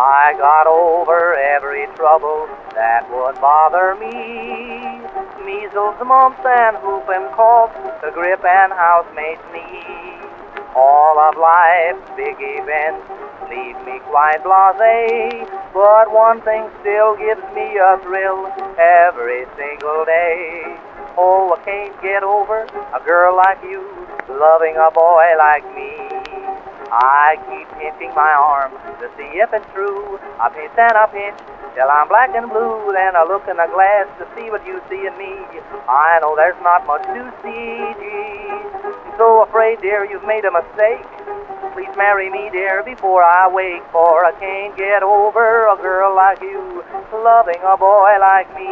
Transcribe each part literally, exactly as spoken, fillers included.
I got over every trouble that would bother me. Measles, mumps, and whooping cough, the grip and housemate's knee. All of life's big events leave me quite blasé, but one thing still gives me a thrill every single day. Oh, I can't get over a girl like you loving a boy like me. I keep pinching my arm to see if it's true. I pinch and I pinch till I'm black and blue. Then I look in the glass to see what you see in me. I know there's not much to see, gee. I'm so afraid, dear, you've made a mistake. Please marry me, dear, before I wake, for I can't get over a girl like you loving a boy like me.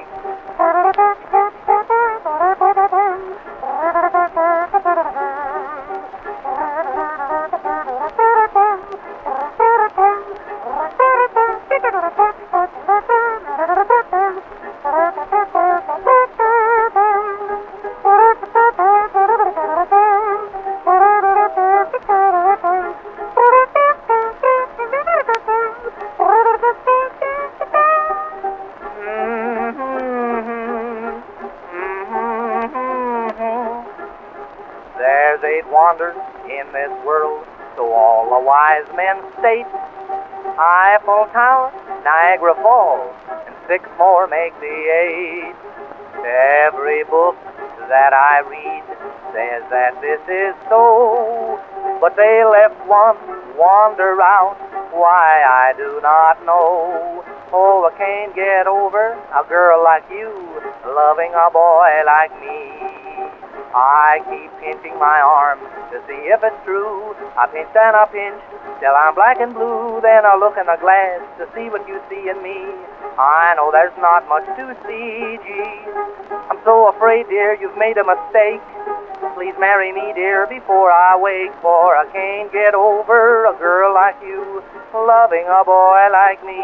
There's eight wonders in this world, so all the wise men state. Eiffel Tower, Niagara Falls, and six more make the eight. Every book that I read says that this is so, but they left one wonder out, why I do not know. Oh, I can't get over a girl like you loving a boy like me. I keep pinching my arm to see if it's true. I pinch and I pinch till I'm black and blue. Then I look in the glass to see what you see in me. I know there's not much to see, gee. I'm so afraid, dear, you've made a mistake. Please marry me, dear, before I wake, for I can't get over a girl like you loving a boy like me.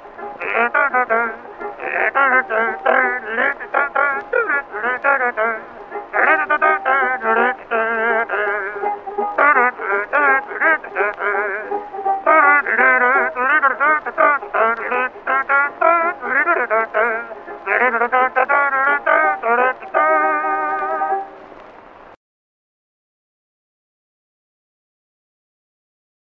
Da da da da da da da da da da da da da da da da da da da